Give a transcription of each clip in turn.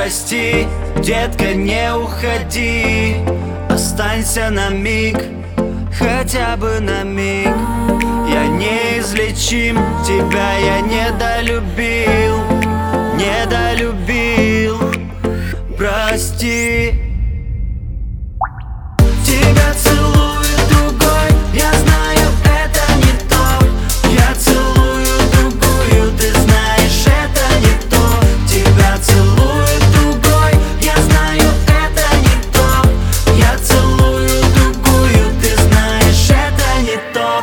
прости, детка, не уходи. Останься на миг, хотя бы на миг. Я неизлечим, тебя я недолюбил, недолюбил. Прости. Тебя целует другой, я знаю, это не то. Я целую другую, ты знаешь, это не то. Тебя целует другой, я знаю, это не то. Я целую другую, ты знаешь, это не то.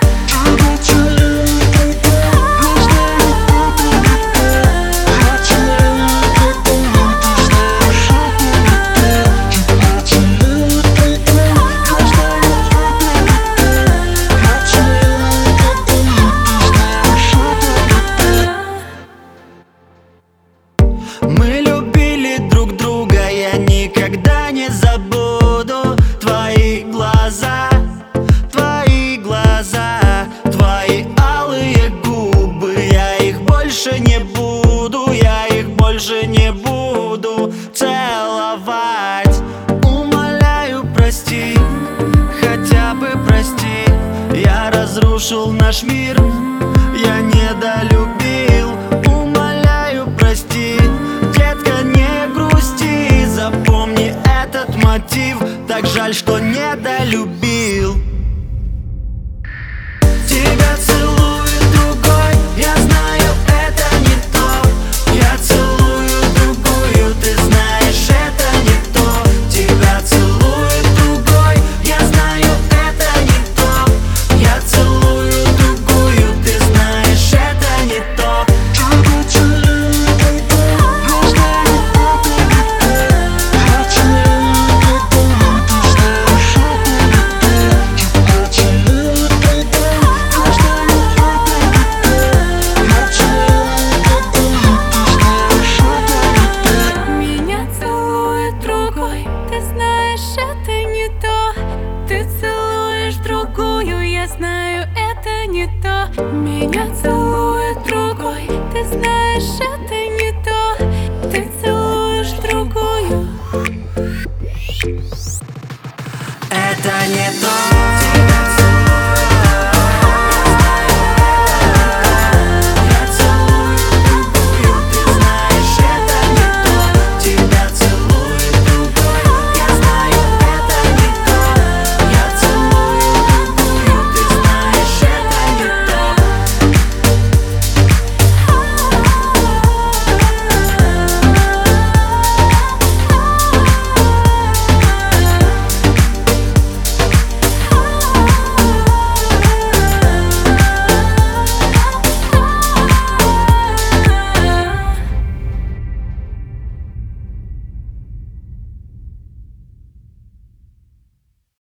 Мы любили друг друга, я никогда не забуду твои глаза, твои глаза, твои алые губы. Я их больше не буду, я их больше не буду целовать. Умоляю, прости, хотя бы прости. Я разрушил наш мир, я недолюбил. Умоляю, прости, детка, не грусти. Запомни этот мотив, так жаль, что недолюбил. Тебя целует другой, я знаю, это не то. Я целую другую, ты знаешь, это не то. Тебя целует другой, я знаю, это не то. Я целую другую, ты знаешь, это не то. Меня целует другой, ты знаешь, это не то. Ты целуешь другую, я знаю, это не то. Меня целует